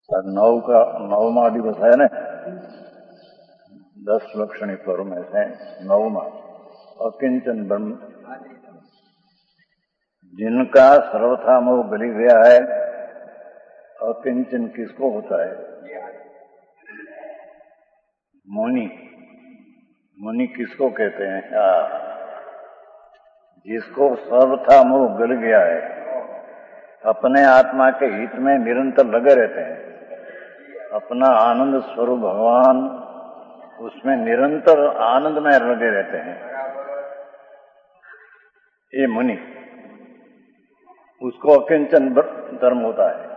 नवमा दिवस है ना, 10 लक्षणी पर्व में से 9वां अकिंचन ब्रह्म, जिनका सर्वथा मोह गली गया है। अकिंचन किसको होता है? मुनि किसको कहते हैं? जिसको सर्वथा मोह गल गया है, अपने आत्मा के हित में निरंतर लगे रहते हैं, अपना आनंद स्वरूप भगवान उसमें निरंतर आनंद में लगे रहते हैं, ये मुनि, उसको अकिंचन धर्म होता है।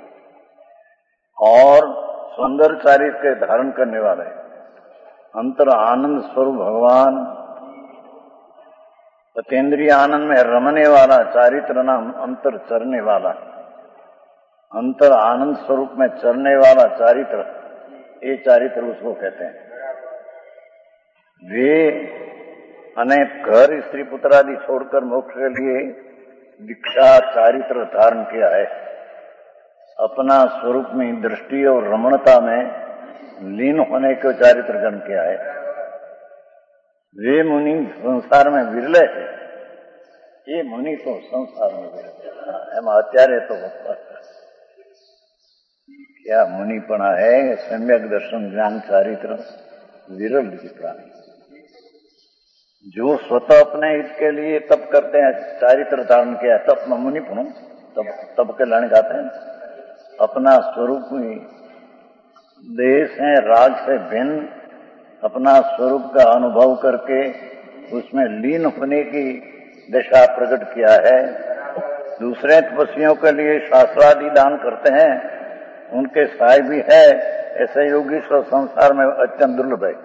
और सौंदर्य चारित्र के धारण करने वाले, अंतर आनंद स्वरूप भगवान, अतीन्द्रिय आनंद में रमने वाला चारित्र नाम अंतर चरने वाला, अंतर आनंद स्वरूप में चरने वाला चारित्र, ये चारित्र उसको कहते हैं। वे अनेक घर स्त्री पुत्र आदि छोड़कर मोक्ष के लिए दीक्षा चारित्र धारण किया है, अपना स्वरूप में दृष्टि और रमणता में लीन होने को चारित्र जन्म किया है। वे मुनि संसार में विरले है, ये मुनि तो संसार में विरले। हम आचार्य तो क्या मुनिपना है? सम्यक दर्शन ज्ञान चारित्र विरल प्राणी, जो स्वतः अपने हित के लिए तप करते हैं, चारित्र धारण किया है, तप में मुनिपनो, तप के लाने गाते हैं। अपना स्वरूप देश है राग से भिन्न अपना स्वरूप का अनुभव करके उसमें लीन होने की दशा प्रकट किया है। दूसरे तपस्वियों के लिए शास्त्रादि दान करते हैं, उनके सहाय भी है, ऐसे योगीश्वर संसार में अत्यंत दुर्लभ है।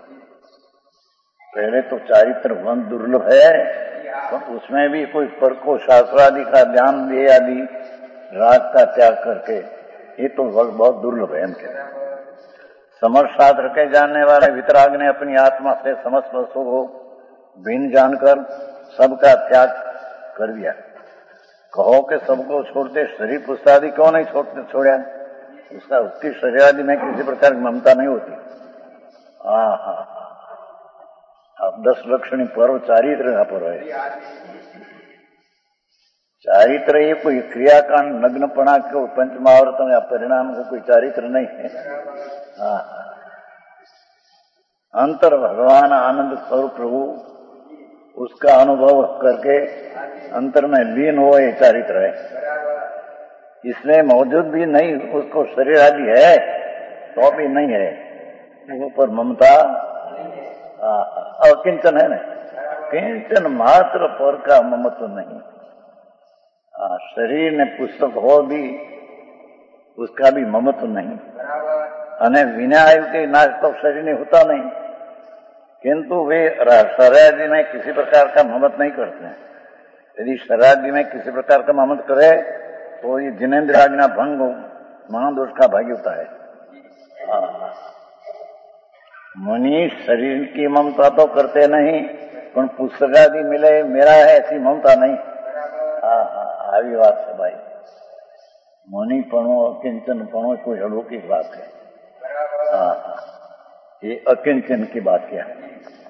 पहले तो चारित्र वन दुर्लभ है, तो उसमें भी कोई पर को शास्त्रादि का ध्यान दे आदि राग का त्याग करके, ये तो बहुत दुर्लभ है। इनके समर्थ शास्त्र के जानने वाले वितराग ने अपनी आत्मा से समस्त वस्तु को भिन्न जानकर सबका त्याग कर दिया। कहो कि सबको छोड़ते शरीर पुस्तादि क्यों नहीं छोड़ा? उसकी शरीर आदि में किसी प्रकार की ममता नहीं होती। अब 10 लक्षणी पर्व चारित्र का पर्व है। चारित्र ये कोई क्रियाकांड नग्नपना को पंचमावर्तन या परिणाम को कोई चारित्र नहीं है। अंतर भगवान आनंद स्वरूप प्रभु, उसका अनुभव करके अंतर में लीन हो, ये चारित्र है। इसमें मौजूद भी नहीं, उसको शरीर आदि है तो भी नहीं है, ऊपर ममता अकिंचन है ना, किंचन मात्र पर का ममत्व नहीं। शरीर ने पुस्तक हो भी उसका भी ममत्व नहीं, અને विना आयु के नाश तो शरीर नहीं होता नहीं, किंतु वे शरीर में किसी प्रकार का ममत नहीं करते हैं। यदि शरीर में किसी प्रकार का ममत करे तो ये जिनेन्द्र आज्ञा भंग महादोष का भागी होता है। मुनि शरीर की ममता तो करते नहीं, पर पुस्तक आदि मिले मेरा है ऐसी ममता नहीं। આવી વાત છે ભાઈ, मुनिपणो अकिंचनपणो कोई अलौकिक बात है। ये अकिंचन की बात क्या है?